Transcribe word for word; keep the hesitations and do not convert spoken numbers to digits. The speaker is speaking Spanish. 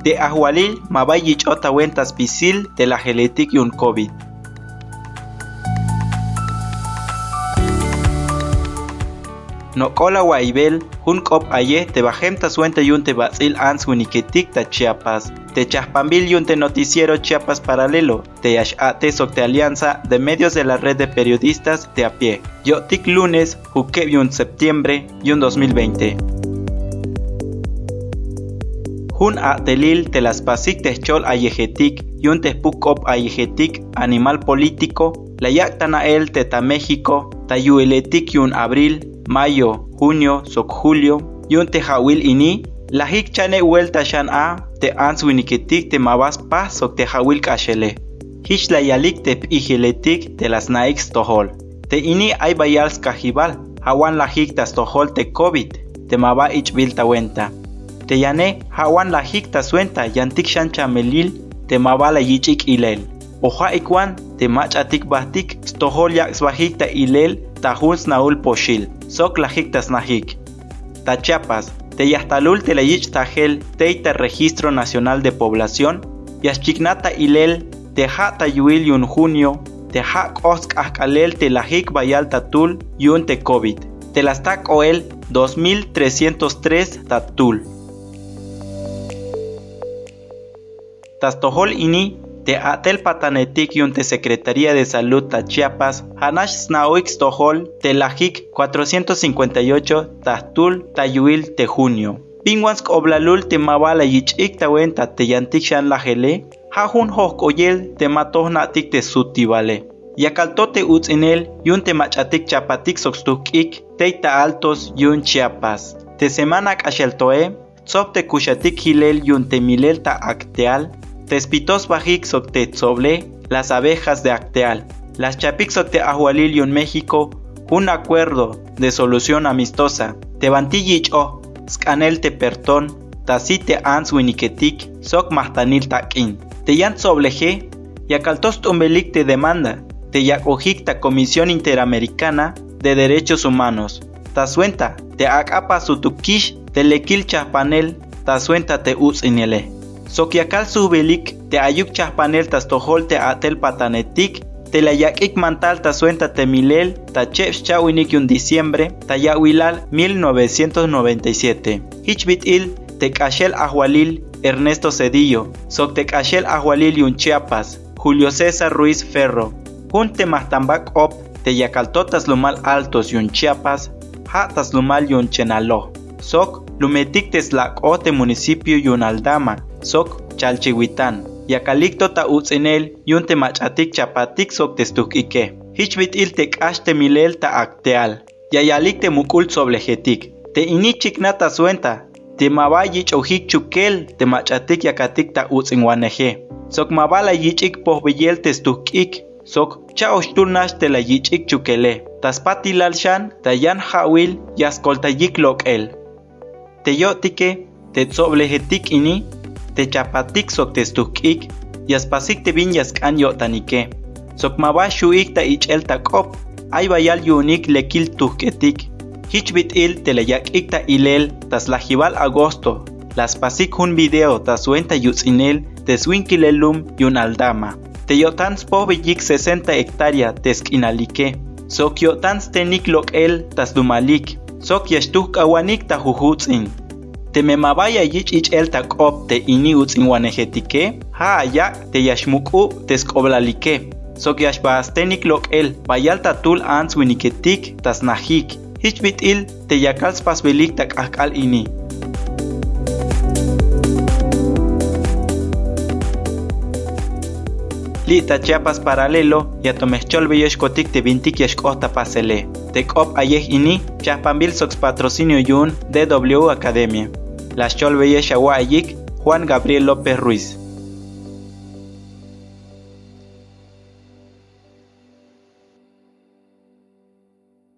Te ahualil mabayich ota wentas pisil de la geletik yun COVID. No cola waibel, hun kop aye te bajem ta suente yun te basil ans winiketik ta Chiapas. Te chaspambil yun te noticiero Chiapas Paralelo. Te yashate sok te alianza de medios de la red de periodistas de a pie. Yo tic lunes, juke yun septiembre yun dos mil veinte. Hun a telil te las pasik te chol ayejetik yun te pukop ayejetik animal político. La yaktana el te ta México ta yueletik yun abril. Mayo, junio, sok julio, yun te hawil ini, la hik chane vuelta shan a, te ans winiketik te mabas pa sok te hawil kashele. Hish la yalik te piheletik te las naix tohol. Te ini ay bayals kahibal, hawan la hik tas tohol te COVID, te maba ich bilta wenta. Te yane, hawan la hik tas wenta yantik shan chamelil, te maba la yichik ilel. Oja ikwan, te mach atik bahtik, stohol yaks bahik ta ilel, ta huns naul poshil. Sok la hik tas nahik. Ta Chiapas, te yahtalul te la yich tajel teita Registro Nacional de Población, yashchiknata ilel, te ha ta yuil yun junio, te ha kosk ahkalel te la hik bayal tatul yun te COVID. Te las tak oel dos mil trescientos tres tatul. Tas tohol ini, te atel patanetik yun te Secretaría de Salud ta Chiapas, hanash snaoix tohol te lajik cuatrocientos cincuenta y ocho tahtul tayuil te junio. Pingwansk oblalul te mabala yichik tawenta te yantik shan lajele, hajun hok oyel te matohnatik te sutibale. Yakaltote utzinel yun te machatik chapatik soxtukik teita altos yun Chiapas. Te semana kasheltoe, tzop te kushatik hilel yun te milel ta acteal, Tespitos bajik sok te tzoble, las abejas de Acteal. Las chapik sok te ahualil yun México, un acuerdo de solución amistosa. Te bantillich o, scanel te pertón, tasi te ans winiketik, sok mahtanil takin. Te yan tzobleje, yakaltos tumbelik te demanda, te yakojik ta Comisión Interamericana de Derechos Humanos. Tasuenta, te akapa sutukish, te lekil chahpanel, tasuenta te utzinele. Sokiakal subelik te ayuk chahpanel tas tohol te atel patanetik, te la yakik mantal ta suenta te milel, ta chef chawinik yun diciembre, ta yawilal mil novecientos noventa y siete. Hichbit il te kashel ahualil Ernesto Cedillo, sok te kashel ahualil yun Chiapas, Julio César Ruiz Ferro. Hun te mahtambak op, te yakaltotas lumal altos yun Chiapas, hatas lumal yun Chenalo. Sok lumetik teslak o te municipio yun Aldama, sok Chalchihuitán. Yakalikto ta utzinel yun te machatik chapatik sok testuk ike. Hichbit il te kash te milel ta Acteal. Yayalik te mukul soblejetik. Te inichik nata suenta. Te mabayich ojik chukel te machatik yakatik ta utzinwaneje. Sok mabala yichik pohbeyel testuk ik. Sok chaoshturnash te la yichik chukele. Taspatilal shan ta yan hawil yaskoltayik lokel. Te yotike te soblejetik ini. Te chapatik sok testukik, yaspasik te bin yaskan yotanike. Sok mabashuik ta ichel ta kop, ay bayal yunik lekil tuhketik. Hichbit il te layakik ta ilel, tas lajibal agosto. Las pasik un video ta suenta yutzinel, te swinkilelum yun Aldama. Te yotans pobeyik sesenta hectárea teskinalike. Sok yotans tenik lokel tas dumalik. Sok yashtuk awanik ta jujutzin. Te me mabaya yich ich el tak op te ini utzinwanejetike, ha ayak te yashmuku teskoblalike. Sok yashbaastenik lok el, bayal tatul ans winiketik tas nahik. Hichbit il te yakal spasbelik tak akal ini. Lita Chiapas Paralelo, yatomechol beyeshkotik te vintik yashkota pasele. Tek op ayeh ini, chahpambil sox patrocinio yun D W Academia. Las chol beyeshawa ayik, Juan Gabriel López Ruiz.